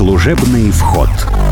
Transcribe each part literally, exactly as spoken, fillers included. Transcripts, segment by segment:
Служебный вход.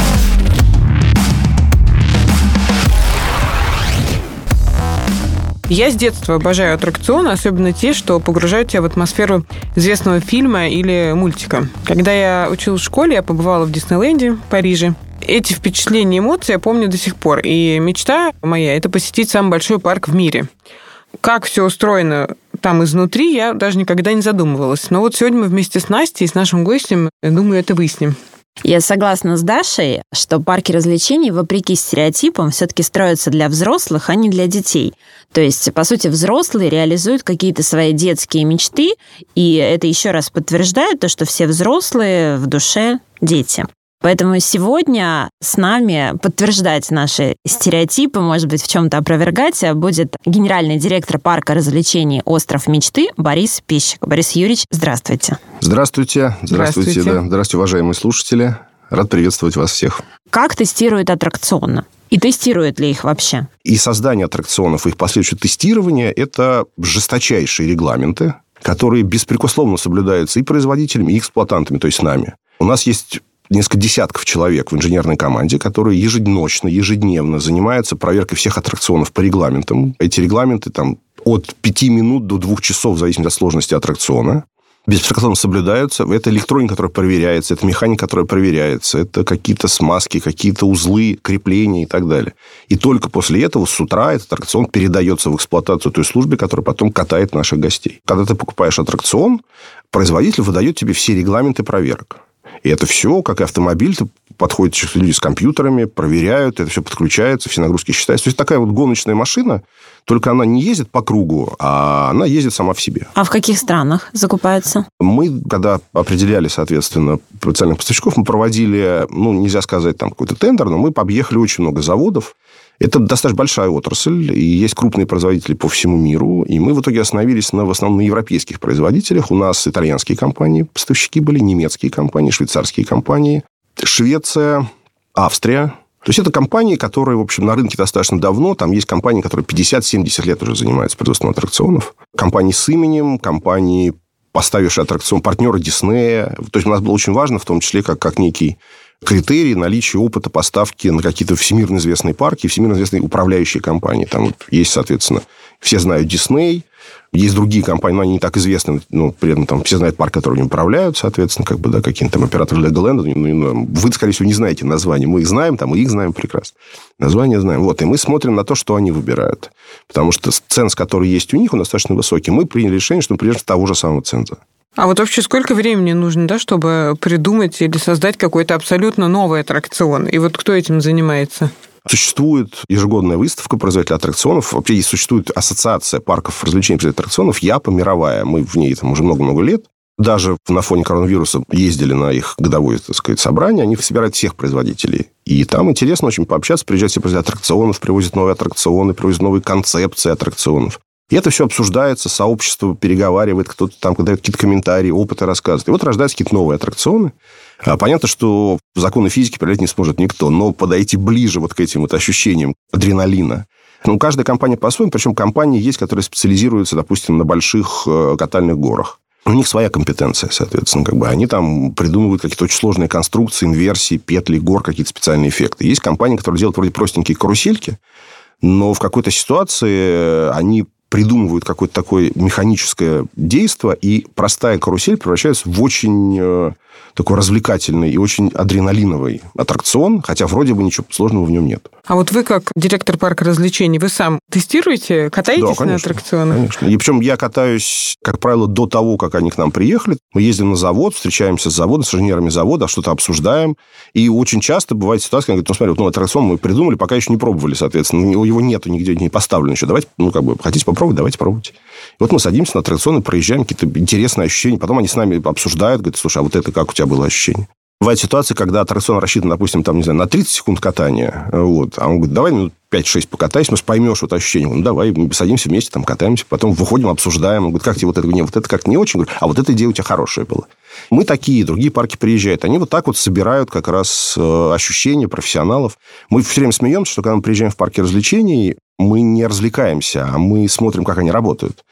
Я с детства обожаю аттракционы, особенно те, что погружают тебя в атмосферу известного фильма или мультика. Когда я училась в школе, я побывала в Диснейленде в Париже. Эти впечатления и эмоции я помню до сих пор. И мечта моя – это посетить самый большой парк в мире. Как все устроено там изнутри, я даже никогда не задумывалась. Но вот сегодня мы вместе с Настей и с нашим гостем, я думаю, это выясним. Я согласна с Дашей, что парки развлечений, вопреки стереотипам, все-таки строятся для взрослых, а не для детей. То есть, по сути, взрослые реализуют какие-то свои детские мечты, и это еще раз подтверждает то, что все взрослые в душе дети. Поэтому сегодня с нами подтверждать наши стереотипы, может быть, в чем-то опровергать, будет генеральный директор парка развлечений «Остров мечты» Борис Пищик. Борис Юрьевич, здравствуйте. Здравствуйте. Здравствуйте. Здравствуйте. Да. Здравствуйте, уважаемые слушатели. Рад приветствовать вас всех. Как тестируют аттракционы? И тестируют ли их вообще? И создание аттракционов, и их последующее тестирование – это жесточайшие регламенты, которые беспрекословно соблюдаются и производителями, и эксплуатантами, то есть нами. У нас есть несколько десятков человек в инженерной команде, которые еженочно, ежедневно занимаются проверкой всех аттракционов по регламентам. Эти регламенты там от пяти минут до двух часов, в зависимости от сложности аттракциона, беспрекословно соблюдаются. Это электроника, которая проверяется, это механика, которая проверяется, это какие-то смазки, какие-то узлы, крепления и так далее. И только после этого с утра этот аттракцион передается в эксплуатацию той службе, которая потом катает наших гостей. Когда ты покупаешь аттракцион, производитель выдает тебе все регламенты проверок. И это все, как и автомобиль, подходят люди с компьютерами, проверяют, это все подключается, все нагрузки считаются. То есть, такая вот гоночная машина, только она не ездит по кругу, а она ездит сама в себе. А в каких странах закупаются? Мы, когда определяли, соответственно, потенциальных поставщиков, мы проводили, ну, нельзя сказать, там, какой-то тендер, но мы объехали очень много заводов. Это достаточно большая отрасль, и есть крупные производители по всему миру. И мы в итоге остановились на, в основном на европейских производителях. У нас итальянские компании, поставщики были, немецкие компании, швейцарские компании, Швеция, Австрия. То есть, это компании, которые, в общем, на рынке достаточно давно. Там есть компании, которые пятьдесят-семьдесят лет уже занимаются производством аттракционов. Компании с именем, компании, поставившие аттракцион, партнеры Диснея. То есть, у нас было очень важно, в том числе, как, как некий критерий наличия опыта поставки на какие-то всемирно известные парки, всемирно известные управляющие компании. Там вот есть, соответственно, все знают Дисней, есть другие компании, но они не так известны, но при этом там все знают парк, который они управляют, соответственно, как бы, да, какие-то там операторы Леголенда. Ну, вы, скорее всего, не знаете название. Мы их знаем, там, и их знаем прекрасно. Название знаем. Вот, и мы смотрим на то, что они выбирают. Потому что ценз, который есть у них, он достаточно высокий. Мы приняли решение, что мы придерживаемся того же самого ценза. А вот вообще сколько времени нужно, да, чтобы придумать или создать какой-то абсолютно новый аттракцион? И вот кто этим занимается? Существует ежегодная выставка производителей аттракционов. Вообще существует ассоциация парков развлечений производителей аттракционов «Япа» мировая. Мы в ней там уже много-много лет. Даже на фоне коронавируса ездили на их годовое, так сказать, собрание. Они собирают всех производителей. И там интересно очень пообщаться. Приезжают все производители аттракционов, привозят новые аттракционы, привозят новые концепции аттракционов. И это все обсуждается, сообщество переговаривает, кто-то там дает какие-то комментарии, опыты рассказывает. И вот рождаются какие-то новые аттракционы. Понятно, что законы физики проверять не сможет никто, но подойти ближе вот к этим вот ощущениям адреналина. Ну, каждая компания по-своему, причем компании есть, которые специализируются, допустим, на больших катальных горах. У них своя компетенция, соответственно, как бы они там придумывают какие-то очень сложные конструкции, инверсии, петли, гор, какие-то специальные эффекты. Есть компании, которые делают вроде простенькие карусельки, но в какой-то ситуации они придумывают какое-то такое механическое действие, и простая карусель превращается в очень э, такой развлекательный и очень адреналиновый аттракцион, хотя вроде бы ничего сложного в нем нет. А вот вы, как директор парка развлечений, вы сам тестируете, катаетесь да, конечно, на аттракционах? Конечно. И причем я катаюсь, как правило, до того, как они к нам приехали. Мы ездим на завод, встречаемся с заводом, с инженерами завода, что-то обсуждаем. И очень часто бывает ситуация, когда говорят, ну, смотри, вот новый аттракцион мы придумали, пока еще не пробовали, соответственно. Его нету нигде, не поставлено еще. Давайте, ну, как бы, хотите попробовать, давайте пробуйте. И вот мы садимся на аттракцион и проезжаем, какие-то интересные ощущения. Потом они с нами обсуждают, говорят, слушай, а вот это как у тебя было ощущение? Бывает ситуация, когда аттракцион рассчитан, допустим, там, не знаю, на тридцать секунд катания, вот, а он говорит, давай минут пять-шесть покатайся, ну, поймешь вот ощущение. Ну, давай, мы садимся вместе, там, катаемся, потом выходим, обсуждаем. Он говорит, как тебе вот это? Не, вот это как-то не очень. Говорю, а вот эта идея у тебя хорошая была. Мы такие, другие парки приезжают. Они вот так вот собирают как раз ощущения профессионалов. Мы все время смеемся, что когда мы приезжаем в парки развлечений, мы не развлекаемся, а мы смотрим, как они работают.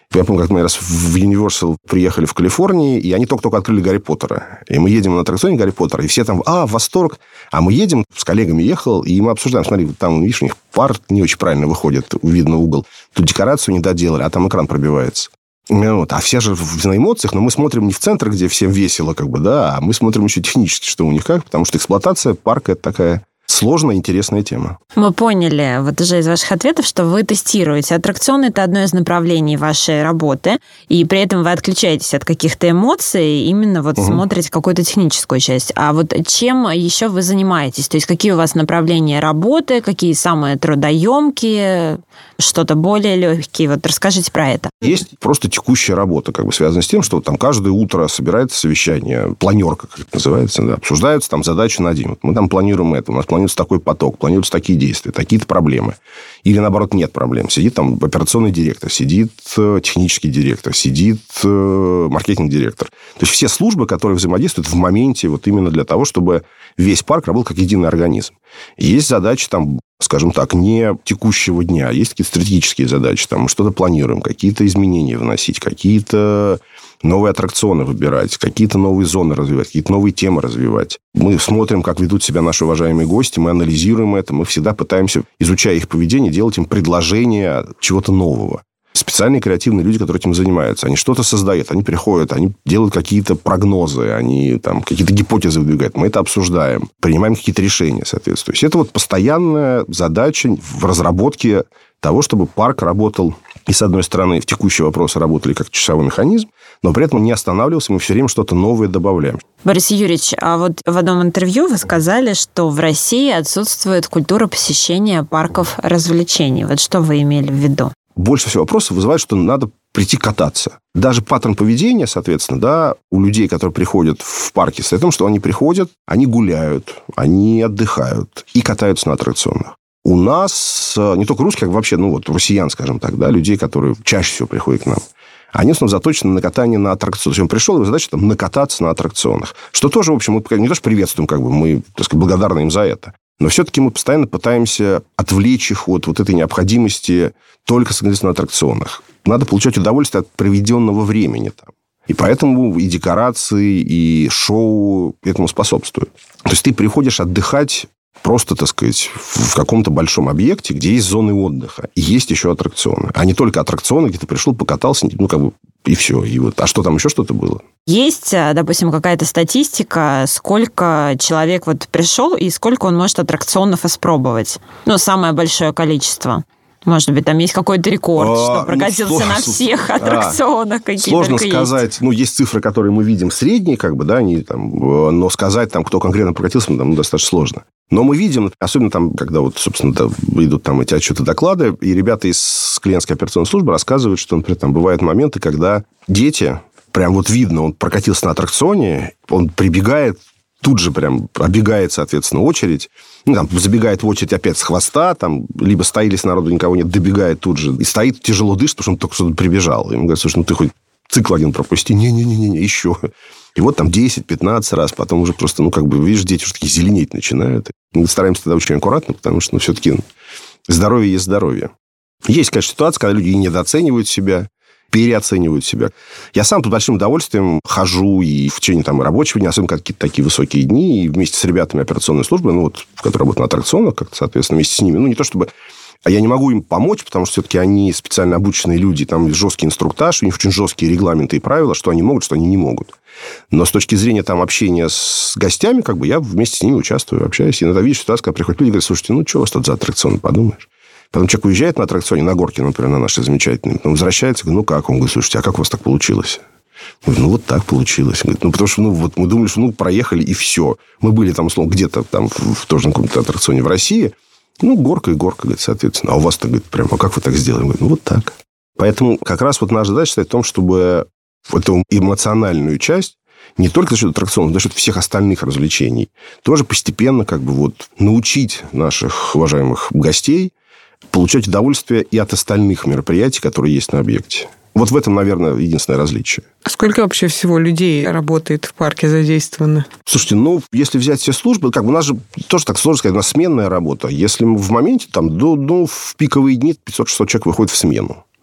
Я помню, как мы раз в Universal приехали в Калифорнии, и они только-только открыли Гарри Поттера. И мы едем на аттракционе Гарри Поттера, и все там, а, восторг. А мы едем, с коллегами ехал, и мы обсуждаем, смотри, там, видишь, у них пар не очень правильно выходит, видно угол. Тут декорацию не доделали, а там экран пробивается. Вот. А все же на эмоциях, но мы смотрим не в центр, где всем весело, как бы, да, а мы смотрим еще технически, что у них как, потому что эксплуатация парка – это такая сложная, интересная тема. Мы поняли вот уже из ваших ответов, что вы тестируете. Аттракционы – это одно из направлений вашей работы, и при этом вы отключаетесь от каких-то эмоций, именно вот угу. смотрите какую-то техническую часть. А вот чем еще вы занимаетесь? То есть какие у вас направления работы, какие самые трудоемкие, что-то более легкие? Вот расскажите про это. Есть просто текущая работа, как бы связанная с тем, что там каждое утро собирается совещание, планерка, как это называется, да, обсуждаются там задачи на день. Вот мы там планируем это, у нас планируется такой поток, планируются такие действия, такие-то проблемы. Или, наоборот, нет проблем. Сидит там операционный директор, сидит технический директор, сидит маркетинг-директор. То есть все службы, которые взаимодействуют в моменте вот именно для того, чтобы весь парк работал как единый организм. Есть задачи там, скажем так, не текущего дня, есть какие-то стратегические задачи, там мы что-то планируем, какие-то изменения вносить, какие-то новые аттракционы выбирать, какие-то новые зоны развивать, какие-то новые темы развивать. Мы смотрим, как ведут себя наши уважаемые гости, мы анализируем это, мы всегда пытаемся, изучая их поведение, делать им предложение чего-то нового. Специальные креативные люди, которые этим занимаются, они что-то создают, они приходят, они делают какие-то прогнозы, они там какие-то гипотезы выдвигают, мы это обсуждаем, принимаем какие-то решения, соответственно. То есть это вот постоянная задача в разработке того, чтобы парк работал, и, с одной стороны, в текущие вопросы работали как часовой механизм, но при этом не останавливался, мы все время что-то новое добавляем. Борис Юрьевич, а вот в одном интервью вы сказали, что в России отсутствует культура посещения парков развлечений. Вот что вы имели в виду? Больше всего вопросов вызывает, что надо прийти кататься. Даже паттерн поведения, соответственно, да, у людей, которые приходят в парки, состоит в том, что они приходят, они гуляют, они отдыхают и катаются на аттракционах. У нас не только русских, как вообще, ну вот, россиян, скажем так, да, людей, которые чаще всего приходят к нам, они, в основном, заточены на катание на аттракционах. То есть он пришел, его задача там накататься на аттракционах. Что тоже, в общем, мы не то что приветствуем, как бы, мы, так сказать, благодарны им за это. Но все-таки мы постоянно пытаемся отвлечь их от вот этой необходимости только садиться на аттракционах. Надо получать удовольствие от проведенного времени там. И поэтому и декорации, и шоу этому способствуют. То есть ты приходишь отдыхать просто, так сказать, в каком-то большом объекте, где есть зоны отдыха. И есть еще аттракционы. А не только аттракционы, где ты пришел, покатался, ну, как бы, и все. И вот. А что там еще что-то было? Есть, допустим, какая-то статистика, сколько человек вот пришел и сколько он может аттракционов испробовать? Ну, самое большое количество. Может быть, там есть какой-то рекорд, а, что прокатился ну, сложно, на всех аттракционах, а, какие сложно только сказать. Есть. Ну, есть цифры, которые мы видим средние, как бы, да, они там, но сказать, там, кто конкретно прокатился, там, достаточно сложно. Но мы видим, особенно там, когда вот, собственно, идут там эти отчеты, доклады, и ребята из клиентской операционной службы рассказывают, что, например, там бывают моменты, когда дети, прям вот видно, он прокатился на аттракционе, он прибегает, тут же прям оббегает, соответственно, очередь, ну, там, забегает в очередь опять с хвоста, там, либо стоит, если народу никого нет, добегает тут же, и стоит, тяжело дышит, потому что он только что прибежал. И ему говорят, слушай, ну, ты хоть цикл один пропусти. Не-не-не, еще. И вот там десять-пятнадцать раз, потом уже просто, ну, как бы, видишь, дети уже такие зеленеть начинают. Мы стараемся тогда очень аккуратно, потому что, ну, все-таки здоровье есть здоровье. Есть, конечно, ситуация, когда люди недооценивают себя, переоценивают себя. Я сам под большим удовольствием хожу и в течение там, рабочего дня, особенно какие-то такие высокие дни, и вместе с ребятами операционной службы, ну, вот, которые работают на аттракционах, как-то, соответственно, вместе с ними. Ну, не то чтобы... А я не могу им помочь, потому что все-таки они специально обученные люди, там жесткий инструктаж, у них очень жесткие регламенты и правила, что они могут, что они не могут. Но с точки зрения там, общения с гостями, как бы я вместе с ними участвую, общаюсь. И иногда видишь ситуацию, когда приходят люди и говорят, слушайте, ну, что у вас тут за аттракцион, подумаешь? Потом человек уезжает на аттракционе, на горке, например, на нашей замечательной, потом возвращается, говорит, ну, как? Он говорит, слушайте, а как у вас так получилось? Говорит, ну, вот так получилось. Говорит, ну, потому что, ну, вот мы думали, что, ну, проехали, и все. Мы были там, условно, где-то там в, в тоже на каком-то аттракционе в России. Ну, горка и горка, говорит, соответственно. А у вас-то, говорит, прям, а как вы так сделали? Говорит, ну, вот так. Поэтому как раз вот наша задача стоит в том, чтобы эту эмоциональную часть не только за счет аттракционов, но за счет всех остальных развлечений тоже постепенно как бы вот научить наших уважаемых гостей получать удовольствие и от остальных мероприятий, которые есть на объекте. Вот в этом, наверное, единственное различие. А сколько вообще всего людей работает в парке задействовано? Слушайте, ну, если взять все службы, как бы у нас же тоже так сложно сказать, у нас сменная работа. Если в моменте, там, до, ну, в пиковые дни пятьсот-шестьсот человек выходит в смену.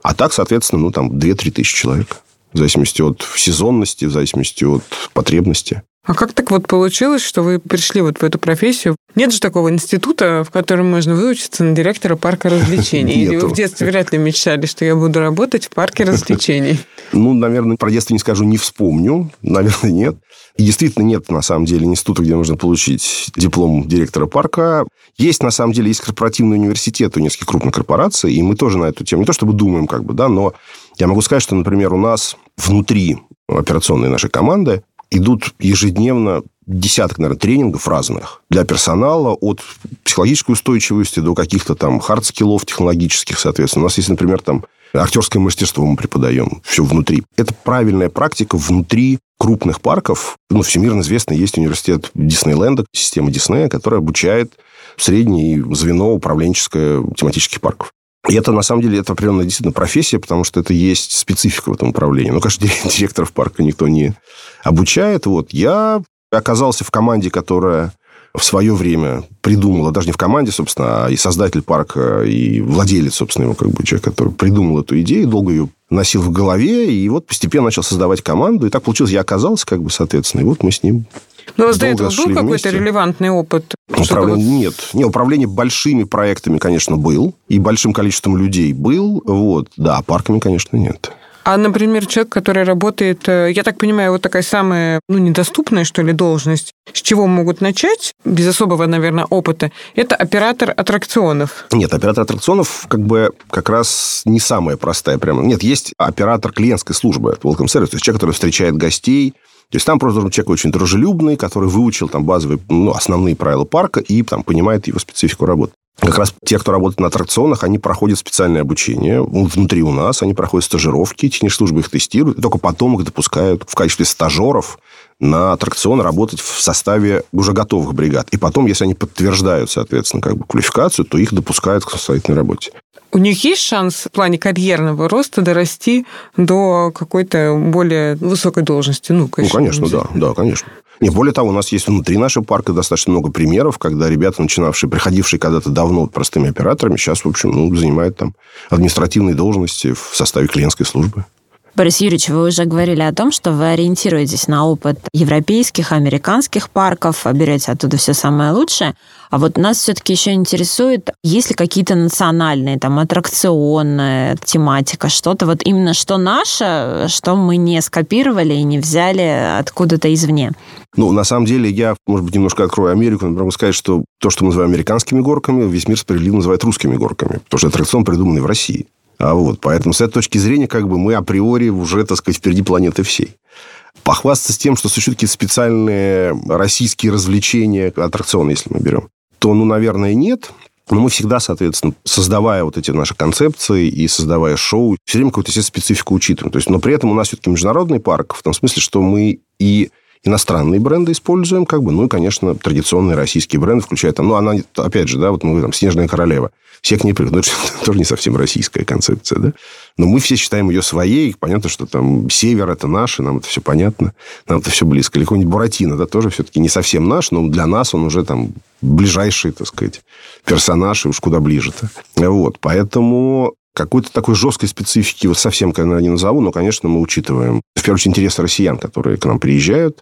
А так, соответственно, ну, там две-три тысячи человек. В зависимости от сезонности, в зависимости от потребности. А как так вот получилось, что вы пришли вот в эту профессию? Нет же такого института, в котором можно выучиться на директора парка развлечений? Или вы в детстве вряд ли мечтали, что я буду работать в парке развлечений? Ну, наверное, про детство не скажу, не вспомню. Наверное, нет. И действительно нет, на самом деле, института, где можно получить диплом директора парка. Есть, на самом деле, есть корпоративный университет у нескольких крупных корпораций, и мы тоже на эту тему, не то чтобы думаем, как бы, да, но я могу сказать, что, например, у нас внутри операционной нашей команды идут ежедневно десяток, наверное, тренингов разных для персонала, от психологической устойчивости до каких-то там хард-скиллов технологических, соответственно. У нас есть, например, там актерское мастерство мы преподаем, все внутри. Это правильная практика внутри крупных парков. Ну, всемирно известный есть университет Диснейленда, система Диснея, которая обучает среднее звено управленческое тематических парков. И это, на самом деле, это определенная действительно профессия, потому что это есть специфика в этом управлении. Но, конечно, директоров парка никто не обучает. Вот. Я оказался в команде, которая в свое время придумала, даже не в команде, собственно, а и создатель парка, и владелец, собственно, его как бы человек, который придумал эту идею, долго ее носил в голове, и вот постепенно начал создавать команду. И так получилось, я оказался, как бы, соответственно, и вот мы с ним... Но у вас до этого был какой-то вместе. Релевантный опыт? Управление... Вот... Нет. Не, управление большими проектами, конечно, был. И большим количеством людей был. Вот. Да, парками, конечно, нет. А, например, человек, который работает... Я так понимаю, вот такая самая, ну, недоступная, что ли, должность. С чего могут начать, без особого, наверное, опыта, это оператор аттракционов. Нет, оператор аттракционов как бы как раз не самая простая прямо. Нет, есть оператор клиентской службы. Это welcome service. То есть человек, который встречает гостей. То есть там просто должен быть человек очень дружелюбный, который выучил там базовые, ну, основные правила парка и там понимает его специфику работы. Как раз те, кто работает на аттракционах, они проходят специальное обучение внутри у нас, они проходят стажировки, технические службы их тестируют, и только потом их допускают в качестве стажеров на аттракционы работать в составе уже готовых бригад. И потом, если они подтверждают, соответственно, как бы квалификацию, то их допускают к самостоятельной работе. У них есть шанс в плане карьерного роста дорасти до какой-то более высокой должности? Ну, конечно, ну, конечно, да, да, конечно. Не, более того, у нас есть внутри нашего парка достаточно много примеров, когда ребята, начинавшие, приходившие когда-то давно простыми операторами, сейчас, в общем, ну, занимают там административные должности в составе клиентской службы. Борис Юрьевич, вы уже говорили о том, что вы ориентируетесь на опыт европейских, американских парков, берете оттуда все самое лучшее. А вот нас все-таки еще интересует, есть ли какие-то национальные, там, аттракционная тематика, что-то вот именно что наше, что мы не скопировали и не взяли откуда-то извне? Ну, на самом деле, я, может быть, немножко открою Америку, но могу сказать, что то, что мы называем американскими горками, весь мир справедливо называет русскими горками, потому что аттракцион придуманный в России. А вот, поэтому с этой точки зрения как бы мы априори уже, так сказать, впереди планеты всей. Похвастаться тем, что существуют какие-то специальные российские развлечения, аттракционы, если мы берем, то, ну, наверное, нет. Но мы всегда, соответственно, создавая вот эти наши концепции и создавая шоу, все время какую-то, естественно, специфику учитываем. То есть, но при этом у нас все-таки международный парк, в том смысле, что мы и иностранные бренды используем, как бы, ну и, конечно, традиционные российские бренды, включая там, ну, она, опять же, да, вот мы там «Снежная королева». Все к ней привыкли. Ну, это тоже не совсем российская концепция, да? Но мы все считаем ее своей. Понятно, что там север – это наш, и нам это все понятно. Нам это все близко. Или какой-нибудь Буратино, да, тоже все-таки не совсем наш, но для нас он уже там ближайший, так сказать, персонаж, и уж куда ближе-то. Вот. Поэтому какой-то такой жесткой специфики вот совсем, наверное, не назову, но, конечно, мы учитываем, в первую очередь, интересы россиян, которые к нам приезжают,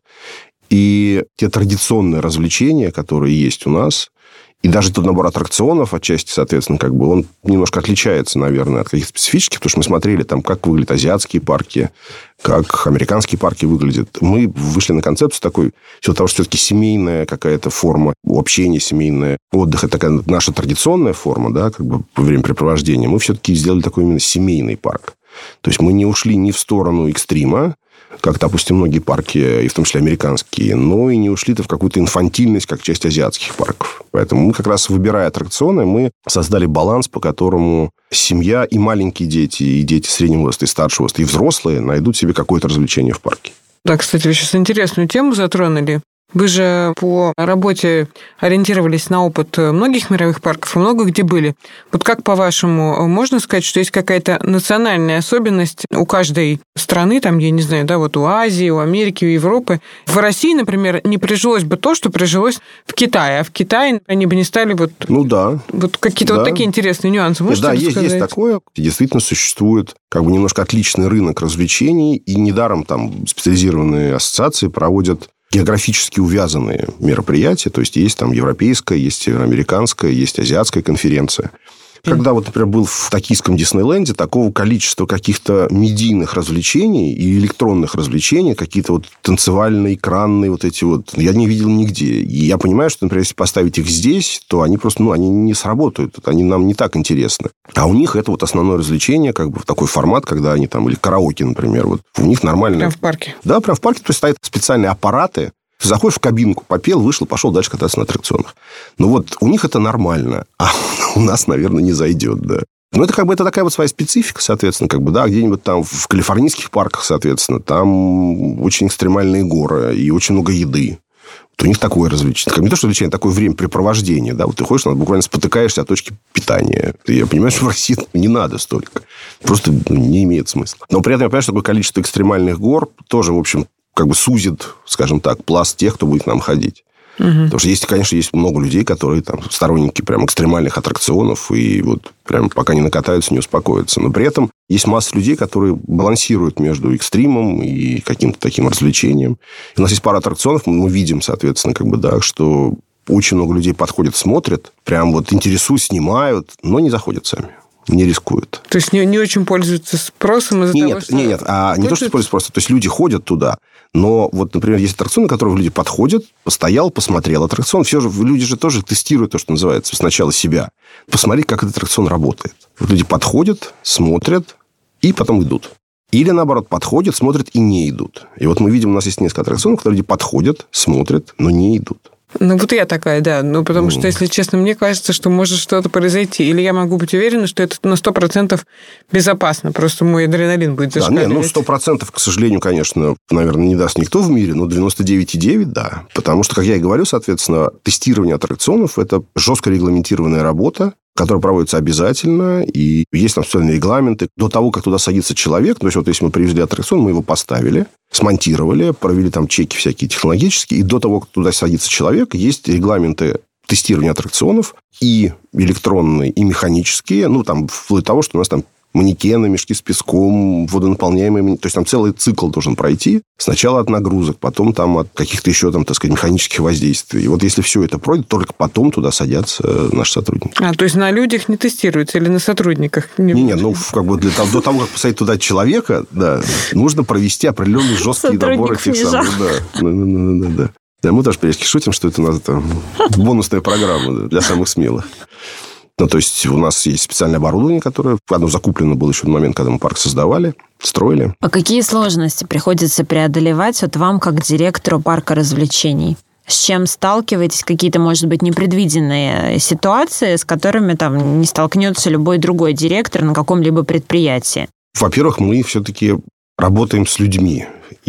и те традиционные развлечения, которые есть у нас. И даже тот набор аттракционов, отчасти, соответственно, как бы он немножко отличается, наверное, от каких-то специфических, потому что мы смотрели, там, как выглядят азиатские парки, как американские парки выглядят. Мы вышли на концепцию такой, в силу того, что все-таки семейная какая-то форма общения, семейная отдых, это такая наша традиционная форма, да, как бы времяпрепровождения. Мы все-таки сделали такой именно семейный парк. То есть мы не ушли ни в сторону экстрима, как, допустим, многие парки, и в том числе американские, но и не ушли-то в какую-то инфантильность, как часть азиатских парков. Поэтому мы как раз, выбирая аттракционы, мы создали баланс, по которому семья и маленькие дети, и дети среднего возраста, и старшего возраста, и взрослые найдут себе какое-то развлечение в парке. Да, кстати, вы сейчас интересную тему затронули. Вы же по работе ориентировались на опыт многих мировых парков и много где были. Вот как, по-вашему, можно сказать, что есть какая-то национальная особенность у каждой страны, там, я не знаю, да, вот у Азии, у Америки, у Европы? В России, например, не прижилось бы то, что прижилось в Китае, а в Китае они бы не стали вот... Ну да. Вот какие-то да. вот такие интересные нюансы. Можете да, рассказать? есть, есть такое. Действительно существует как бы немножко отличный рынок развлечений, и недаром там специализированные ассоциации проводят географически увязанные мероприятия. То есть, есть там европейская, есть североамериканская, есть азиатская конференция. Когда вот, например, был в токийском Диснейленде, такого количества каких-то медийных развлечений и электронных развлечений, какие-то вот танцевальные, экранные вот эти вот, я не видел нигде. И я понимаю, что, например, если поставить их здесь, то они просто, ну, они не сработают, они нам не так интересны. А у них это вот основное развлечение, как бы в такой формат, когда они там, или караоке, например, вот у них нормально. Прям в парке. Да, прям в парке, то есть стоят специальные аппараты. Ты заходишь в кабинку, попел, вышел, пошел дальше кататься на аттракционах. Ну, вот у них это нормально, а у нас, наверное, не зайдет, да. Ну, это как бы это такая вот своя специфика, соответственно, как бы, да, где-нибудь там в калифорнийских парках, соответственно, там очень экстремальные горы и очень много еды. Вот у них такое развлечение. Как не то, что развлечение, такое времяпрепровождение, да. Вот ты ходишь, буквально спотыкаешься от точки питания. Я понимаю, что в России не надо столько. Просто ну, не имеет смысла. Но при этом я понимаю, что такое количество экстремальных гор тоже, в общем, как бы сузит, скажем так, пласт тех, кто будет к нам ходить. Угу. Потому что есть, конечно, есть много людей, которые там сторонники прям экстремальных аттракционов, и вот прям пока не накатаются, не успокоятся. Но при этом есть масса людей, которые балансируют между экстримом и каким-то таким развлечением. И у нас есть пара аттракционов, мы видим, соответственно, как бы, да, что очень много людей подходят, смотрят, прям вот интересуют, снимают, но не заходят сами. Не рискуют. То есть, не, не очень пользуются спросом из-за нет, того, что... Нет, нет, а не то, что пользуются спросом. То есть, люди ходят туда, но вот, например, есть аттракционы, на которые люди подходят, постоял, посмотрел аттракцион. Все же, люди же тоже тестируют то, что называется, сначала себя. Посмотреть, как этот аттракцион работает. Вот люди подходят, смотрят и потом идут. Или, наоборот, подходят, смотрят и не идут. И вот мы видим, у нас есть несколько аттракционов, которые люди подходят, смотрят, но не идут. Ну, вот я такая, да. Ну, потому что, если честно, мне кажется, что может что-то произойти. Или я могу быть уверена, что это на сто процентов безопасно. Просто мой адреналин будет зашкаливать. Да, нет, ну, сто процентов, к сожалению, конечно, наверное, не даст никто в мире, но девяносто девять и девять процентов да. Потому что, как я и говорю, соответственно, тестирование аттракционов – это жестко регламентированная работа, которая проводится обязательно, и есть там специальные регламенты. До того, как туда садится человек, то есть, вот если мы привезли аттракцион, мы его поставили, смонтировали, провели там чеки всякие технологические, и до того, как туда садится человек, есть регламенты тестирования аттракционов и электронные, и механические, ну, там, вплоть до того, что у нас там манекены, мешки с песком, водонаполняемые. То есть, там целый цикл должен пройти. Сначала от нагрузок, потом там от каких-то еще, там, так сказать, механических воздействий. И вот если все это пройдет, только потом туда садятся наши сотрудники. А, то есть, на людях не тестируется или на сотрудниках? Не, не, ну, как бы для того, до того, как посадить туда человека, да, нужно провести определенный жесткий набор этих самых... Да, да, да, да. Да, мы тоже периодически шутим, что это у нас это бонусная программа для самых смелых. Ну, то есть, у нас есть специальное оборудование, которое, оно закуплено было еще в момент, когда мы парк создавали, строили. А какие сложности приходится преодолевать вот вам, как директору парка развлечений? С чем сталкиваетесь? Какие-то, может быть, непредвиденные ситуации, с которыми там не столкнется любой другой директор на каком-либо предприятии? Во-первых, мы все-таки работаем с людьми.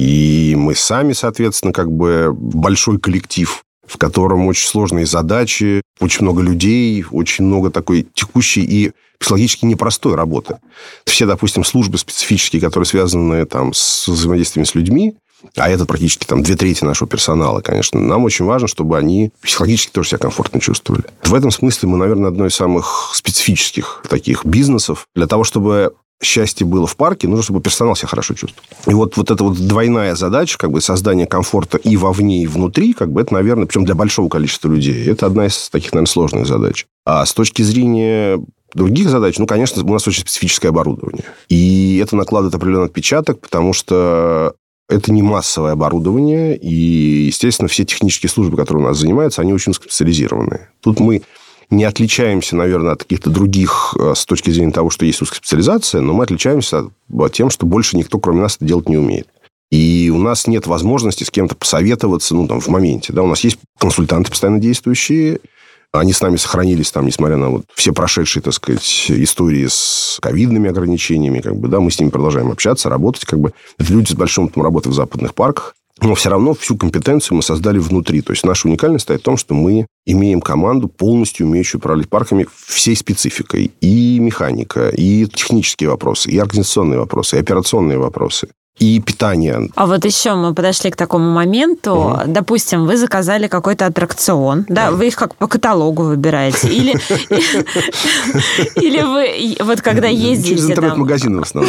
И мы сами, соответственно, как бы большой коллектив, в котором очень сложные задачи, очень много людей, очень много такой текущей и психологически непростой работы. Все, допустим, службы специфические, которые связаны там, с взаимодействием с людьми, а это практически там, две трети нашего персонала, конечно, нам очень важно, чтобы они психологически тоже себя комфортно чувствовали. В этом смысле мы, наверное, одно из самых специфических таких бизнесов. Для того, чтобы счастье было в парке, нужно, чтобы персонал себя хорошо чувствовал. И вот, вот эта вот двойная задача, как бы создание комфорта и вовне, и внутри, как бы это, наверное, причем для большого количества людей, это одна из таких, наверное, сложных задач. А с точки зрения других задач, ну, конечно, у нас очень специфическое оборудование. И это накладывает определенный отпечаток, потому что это не массовое оборудование, и, естественно, все технические службы, которые у нас занимаются, они очень специализированные. Тут мы не отличаемся, наверное, от каких-то других с точки зрения того, что есть узкая специализация, но мы отличаемся тем, что больше никто, кроме нас, это делать не умеет. И у нас нет возможности с кем-то посоветоваться, ну, там, в моменте. Да? У нас есть консультанты постоянно действующие. Они с нами сохранились, там, несмотря на вот все прошедшие, так сказать, истории с ковидными ограничениями. Как бы, да? Мы с ними продолжаем общаться, работать. Как бы. Это люди с большим опытом работы в западных парках. Но все равно всю компетенцию мы создали внутри. То есть наша уникальность стоит в том, что мы имеем команду, полностью умеющую управлять парками всей спецификой. И механика, и технические вопросы, и организационные вопросы, и операционные вопросы. И питание. А вот еще мы подошли к такому моменту. Угу. Допустим, вы заказали какой-то аттракцион. Да, вы их как по каталогу выбираете. Или вы вот когда ездите... Через интернет-магазины в основном.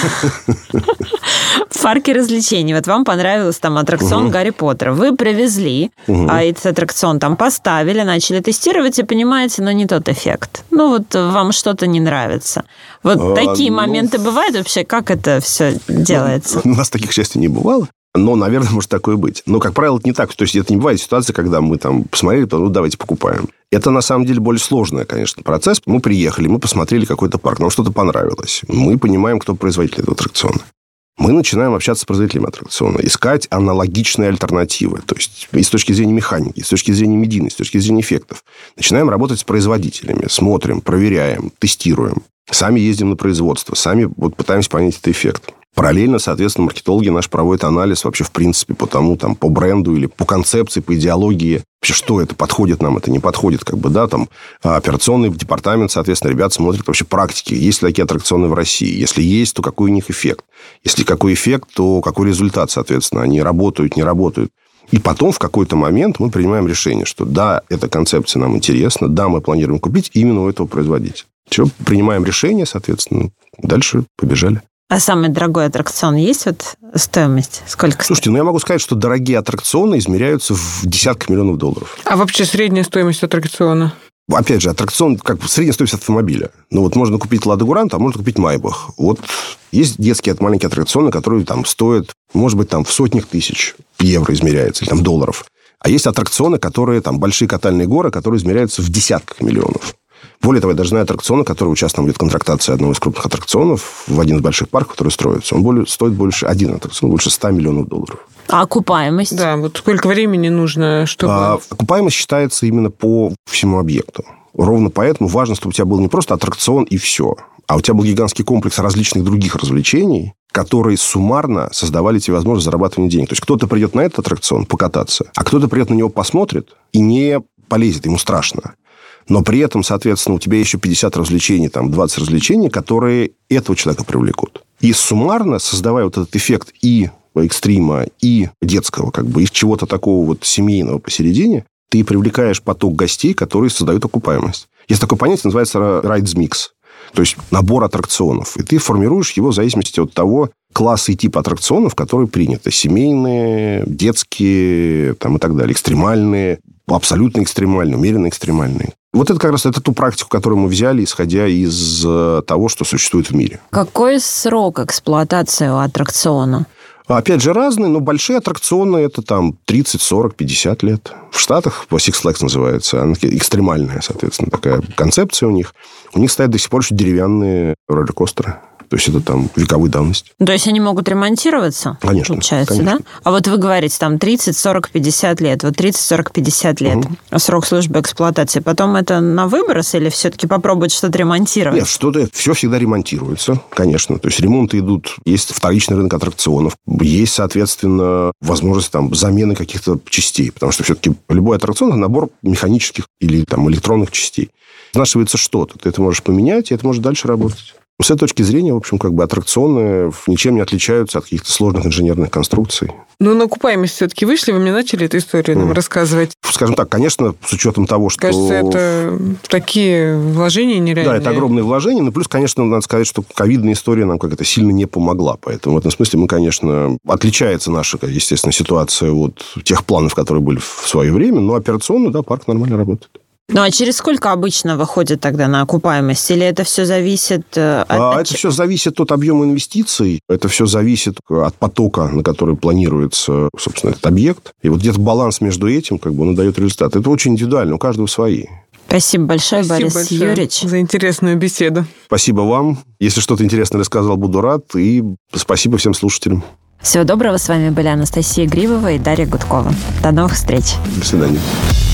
В парке развлечений. Вот вам понравился там аттракцион Гарри Поттера. Вы привезли, а этот аттракцион там поставили, начали тестировать и понимаете, но не тот эффект. Ну вот вам что-то не нравится. Вот такие моменты бывают вообще? Как это все делается? У нас таких, к счастью, не бывало. Но, наверное, может такое быть. Но, как правило, это не так. То есть, это не бывает ситуация, когда мы там посмотрели, ну, давайте покупаем. Это, на самом деле, более сложный, конечно, процесс. Мы приехали, мы посмотрели какой-то парк, нам что-то понравилось. Мы понимаем, кто производитель этого аттракциона. Мы начинаем общаться с производителями аттракциона, искать аналогичные альтернативы. То есть, и с точки зрения механики, и с точки зрения медийности, с точки зрения эффектов. Начинаем работать с производителями, смотрим, проверяем, тестируем. Сами ездим на производство, сами вот пытаемся понять этот эффект. Параллельно, соответственно, маркетологи наши проводят анализ вообще, в принципе, по тому, там, по бренду или по концепции, по идеологии. Вообще, что это подходит нам, это не подходит, как бы, да, там, операционный департамент, соответственно, ребят смотрят вообще практики, есть ли такие аттракционы в России. Если есть, то какой у них эффект. Если какой эффект, то какой результат, соответственно, они работают, не работают. И потом в какой-то момент мы принимаем решение, что да, эта концепция нам интересна, да, мы планируем купить именно у этого производителя. Все, принимаем решение, соответственно, дальше побежали. А самый дорогой аттракцион есть вот стоимость? Сколько стоит? Слушайте, ну я могу сказать, что дорогие аттракционы измеряются в десятках миллионов долларов. А вообще средняя стоимость аттракциона? Опять же, аттракцион, как средняя стоимость автомобиля. Ну, вот можно купить Лада Гранта, а можно купить Майбах. Вот есть детские маленькие аттракционы, которые там стоят, может быть, там в сотнях тысяч евро измеряется, или там долларов. А есть аттракционы, которые там большие катальные горы, которые измеряются в десятках миллионов. Более того, я даже знаю аттракционы, которые участвуют в контрактации одного из крупных аттракционов в один из больших парков, который строится. Он более, стоит больше, один аттракцион, больше ста миллионов долларов. А окупаемость? Да, вот сколько времени нужно, чтобы... А, окупаемость считается именно по всему объекту. Ровно поэтому важно, чтобы у тебя был не просто аттракцион и все, а у тебя был гигантский комплекс различных других развлечений, которые суммарно создавали тебе возможность зарабатывания денег. То есть, кто-то придет на этот аттракцион покататься, а кто-то придет на него посмотрит и не полезет, ему страшно. Но при этом, соответственно, у тебя еще пятьдесят развлечений, там, двадцать развлечений, которые этого человека привлекут. И суммарно, создавая вот этот эффект и экстрима, и детского, как бы, и чего-то такого вот семейного посередине, ты привлекаешь поток гостей, которые создают окупаемость. Есть такое понятие, называется rides mix. То есть, набор аттракционов. И ты формируешь его в зависимости от того класса и типа аттракционов, которые приняты. Семейные, детские, там, и так далее. Экстремальные, абсолютно экстремальные, умеренно экстремальные. Вот это как раз это ту практику, которую мы взяли, исходя из того, что существует в мире. Какой срок эксплуатации у аттракциона? Опять же, разные, но большие аттракционы – это там тридцать, сорок, пятьдесят лет. В Штатах, по Six Flags называется, она экстремальная, соответственно, такая концепция у них. У них стоят до сих пор еще деревянные роллер-костеры. То есть, это там вековой давности. То есть, они могут ремонтироваться? Конечно. Получается, конечно. да? А вот вы говорите, там тридцать, сорок, пятьдесят лет. Вот тридцать, сорок, пятьдесят лет. Угу. Срок службы эксплуатации. Потом это на выброс или все-таки попробовать что-то ремонтировать? Нет, что-то... Все всегда ремонтируется, конечно. То есть, ремонты идут. Есть вторичный рынок аттракционов. Есть, соответственно, возможность там замены каких-то частей. Потому что все-таки любой аттракцион – это набор механических или там электронных частей. Изнашивается что-то. Ты это можешь поменять, и это может дальше работать. С этой точки зрения, в общем, как бы аттракционы ничем не отличаются от каких-то сложных инженерных конструкций. Ну, на окупаемость все-таки вышли, вы мне начали эту историю нам mm. рассказывать. Скажем так, конечно, с учетом того, что... Кажется, это такие вложения нереальные. Да, это огромные вложения, но плюс, конечно, надо сказать, что ковидная история нам как-то сильно не помогла. Поэтому в этом смысле мы, конечно, отличается наша, естественно, ситуация от тех планов, которые были в свое время, но операционно, да, парк нормально работает. Ну, а через сколько обычно выходит тогда на окупаемость? Или это все зависит от... А это все зависит от объема инвестиций. Это все зависит от потока, на который планируется, собственно, этот объект. И вот где-то баланс между этим, как бы, он дает результат. Это очень индивидуально, у каждого свои. Спасибо большое, Спасибо Борис большое Юрьевич. за интересную беседу. Спасибо вам. Если что-то интересное рассказал, буду рад. И спасибо всем слушателям. Всего доброго. С вами были Анастасия Гривова и Дарья Гудкова. До новых встреч. До свидания.